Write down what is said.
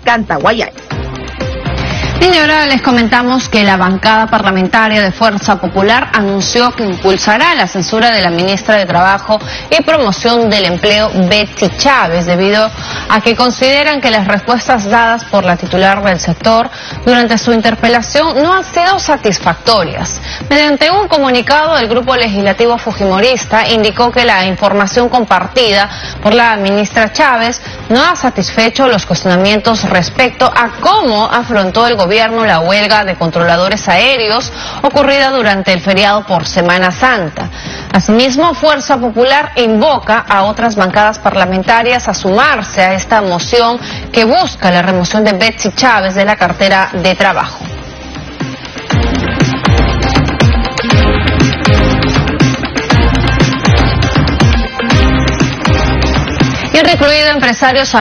Cantaguayay. Bien, y ahora les comentamos que la bancada parlamentaria de Fuerza Popular anunció que impulsará la censura de la ministra de Trabajo y Promoción del Empleo, Betsy Chávez, debido a que consideran que las respuestas dadas por la titular del sector durante su interpelación no han sido satisfactorias. Mediante un comunicado, el grupo legislativo fujimorista indicó que la información compartida por la ministra Chávez no ha satisfecho los cuestionamientos respecto a cómo afrontó el gobierno la huelga de controladores aéreos ocurrida durante el feriado por Semana Santa. Asimismo, Fuerza Popular invoca a otras bancadas parlamentarias a sumarse a esta moción que busca la remoción de Betsy Chávez de la cartera de trabajo. Y el recluido empresario